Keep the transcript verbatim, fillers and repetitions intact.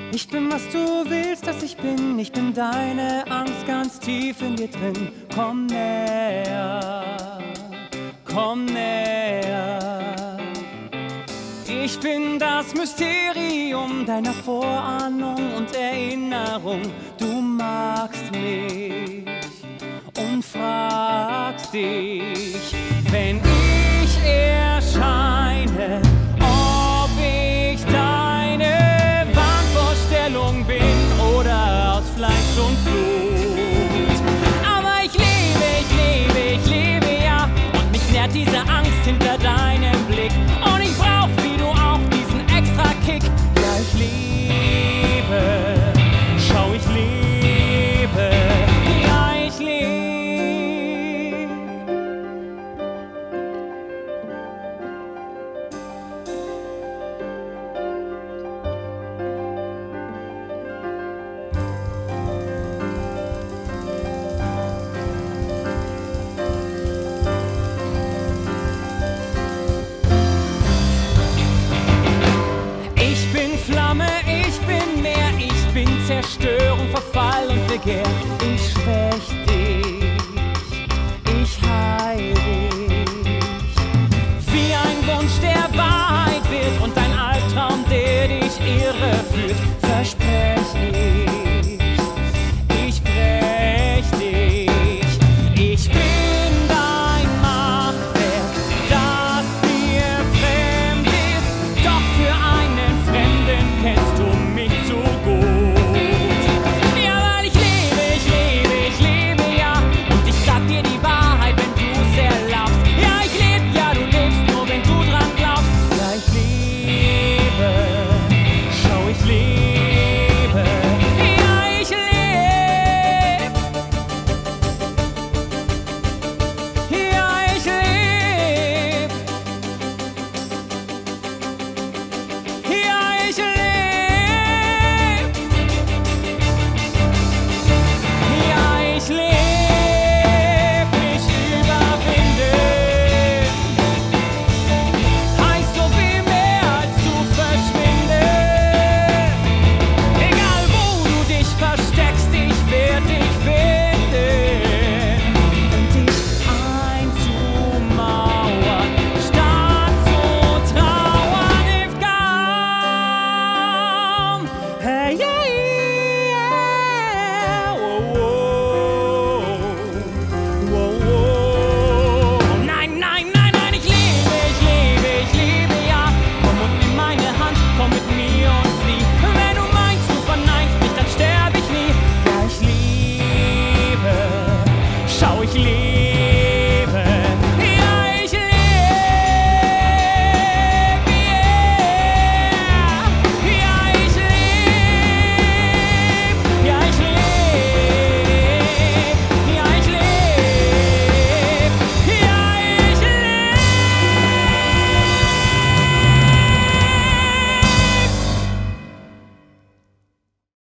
Ich bin, was du willst, dass ich bin. Ich bin deine Angst ganz tief in dir drin. Komm näher, komm näher. Ich bin das Mysterium deiner Vorahnung und Erinnerung. Du magst mich und fragst dich, wenn ich erscheine, ob ich deine Wahnvorstellung bin oder aus Fleisch und Blut. Aber ich lebe, ich lebe, ich lebe ja, und mich nährt diese Angst hinter deinem Blick. Und ich brauch, wie du auch, diesen extra Kick. Ja, ich lebe, schau, ich lebe, ja, ich lebe. Ich bin Flamme, ich bin Meer, ich bin Zerstörung, Verfall und Begehr.